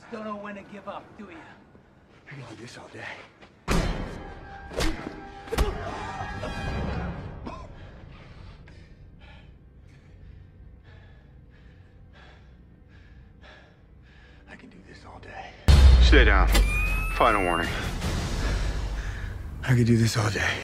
don't know when to give up, do you? I can do this all day. I can do this all day. Stay down. Final warning. I could do this all day.